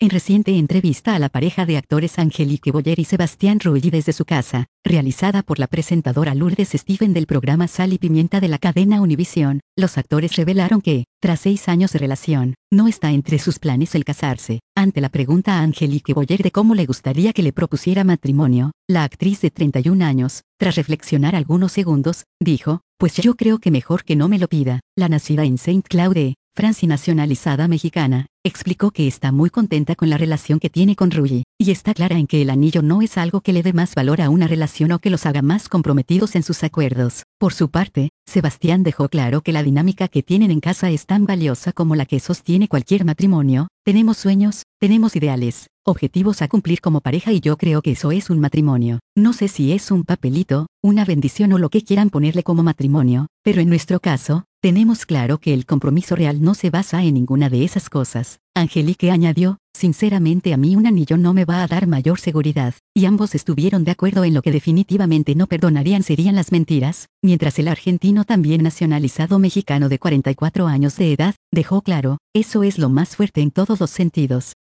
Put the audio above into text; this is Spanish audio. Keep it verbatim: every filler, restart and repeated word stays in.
En reciente entrevista a la pareja de actores Angelique Boyer y Sebastián Rulli desde su casa, realizada por la presentadora Lourdes Stephen del programa Sal y Pimienta de la cadena Univisión, los actores revelaron que, tras seis años de relación, no está entre sus planes el casarse. Ante la pregunta a Angelique Boyer de cómo le gustaría que le propusiera matrimonio, la actriz de treinta y un años, tras reflexionar algunos segundos, dijo: "Pues yo creo que mejor que no me lo pida". La nacida en Saint Claude, Francia y nacionalizada mexicana, explicó que está muy contenta con la relación que tiene con Rulli, y está clara en que el anillo no es algo que le dé más valor a una relación o que los haga más comprometidos en sus acuerdos. Por su parte, Sebastián dejó claro que la dinámica que tienen en casa es tan valiosa como la que sostiene cualquier matrimonio. "Tenemos sueños, tenemos ideales, objetivos a cumplir como pareja y yo creo que eso es un matrimonio. No sé si es un papelito, una bendición o lo que quieran ponerle como matrimonio, pero en nuestro caso, tenemos claro que el compromiso real no se basa en ninguna de esas cosas". Angelique añadió: "Sinceramente a mí un anillo no me va a dar mayor seguridad", y ambos estuvieron de acuerdo en lo que definitivamente no perdonarían serían las mentiras, mientras el argentino también nacionalizado mexicano de cuarenta y cuatro años de edad, dejó claro: "Eso es lo más fuerte en todos los sentidos".